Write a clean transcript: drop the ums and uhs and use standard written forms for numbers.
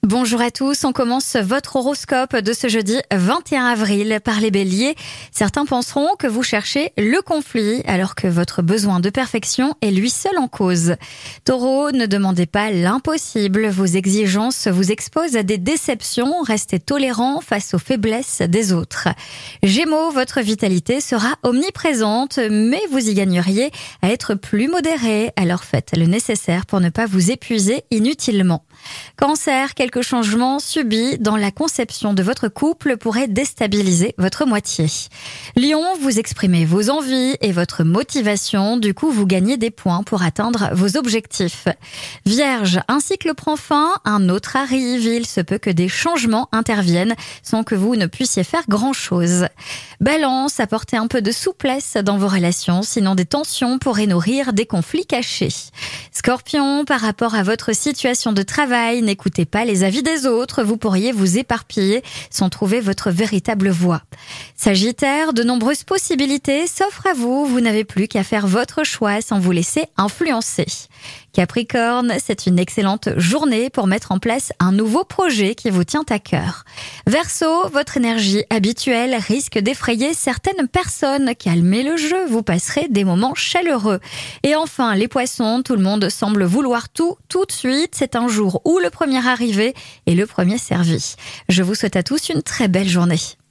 Bonjour à tous, on commence votre horoscope de ce jeudi 21 avril par les béliers. Certains penseront que vous cherchez le conflit alors que votre besoin de perfection est lui seul en cause. Taureau, ne demandez pas l'impossible, vos exigences vous exposent à des déceptions, restez tolérants face aux faiblesses des autres. Gémeaux, votre vitalité sera omniprésente, mais vous y gagneriez à être plus modéré, alors faites le nécessaire pour ne pas vous épuiser inutilement. Cancer, quelques changements subis dans la conception de votre couple pourraient déstabiliser votre moitié. Lion, vous exprimez vos envies et votre motivation, du coup vous gagnez des points pour atteindre vos objectifs. Vierge, un cycle prend fin, un autre arrive, il se peut que des changements interviennent sans que vous ne puissiez faire grand-chose. Balance, apportez un peu de souplesse dans vos relations, sinon des tensions pourraient nourrir des conflits cachés. Scorpion, par rapport à votre situation de travail, n'écoutez pas les avis des autres, vous pourriez vous éparpiller sans trouver votre véritable voie. Sagittaire, de nombreuses possibilités s'offrent à vous, vous n'avez plus qu'à faire votre choix sans vous laisser influencer. Capricorne, c'est une excellente journée pour mettre en place un nouveau projet qui vous tient à cœur. Verseau, votre énergie habituelle risque d'effrayer certaines personnes. Calmez le jeu, vous passerez des moments chaleureux. Et enfin, les poissons, tout le monde semble vouloir tout de suite. C'est un jour où le premier arrivé est le premier servi. Je vous souhaite à tous une très belle journée.